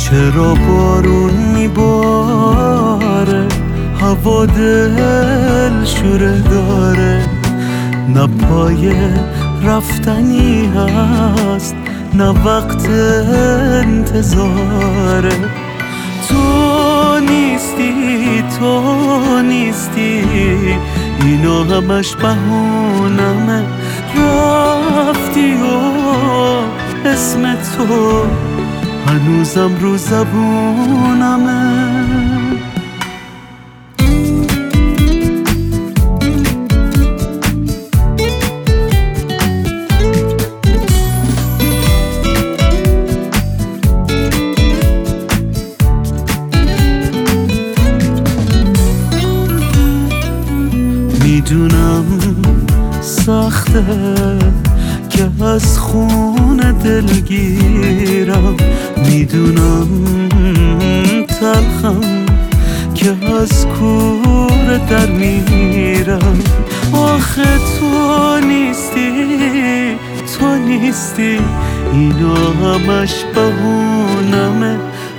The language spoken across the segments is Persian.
چرا بارون میباره، هوا دل شوره داره، نه پای رفتنی هست نه وقت انتظاره. تو نیستی، تو نیستی، اینا همش بهونمه. رفتی و اسم تو هنوزم رو زبونمه. میدونم سخته که از خون دلگیرم، میدونم تلخم که از کوره در میرم. آخه تو نیستی، تو نیستی، اینا همش بهونمه.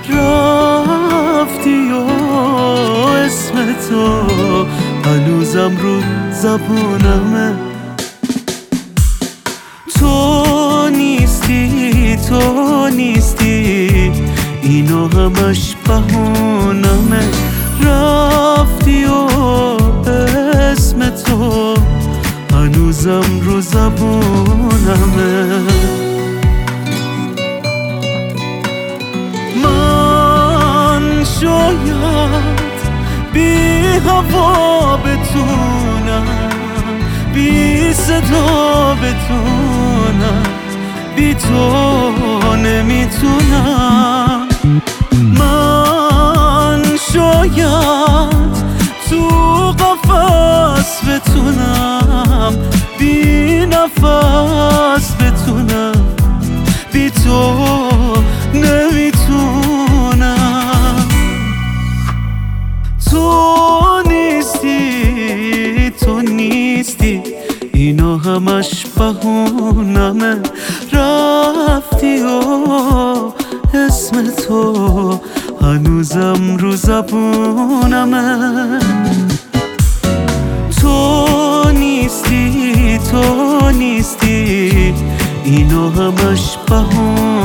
رفتی و اسم تو هنوزم رو زبونمه. تو نیستی، تو نیستی، اینا همش بهونمه. رفتی و اسم تو هنوزم رو زبونمه. من شاید بی هوا بتونم، بی صدا بتونم، بی تو نمیتونم. من شاید تو قفس بتونم، بی نفس بتونم، بی تو نمیتونم. تو نیستی، تو نیستی، اینا همش بهونمه. رفتی و اسم تو هنوزم رو زبونمه. تو نیستی، تو نیستی، اینا همش بهونمه.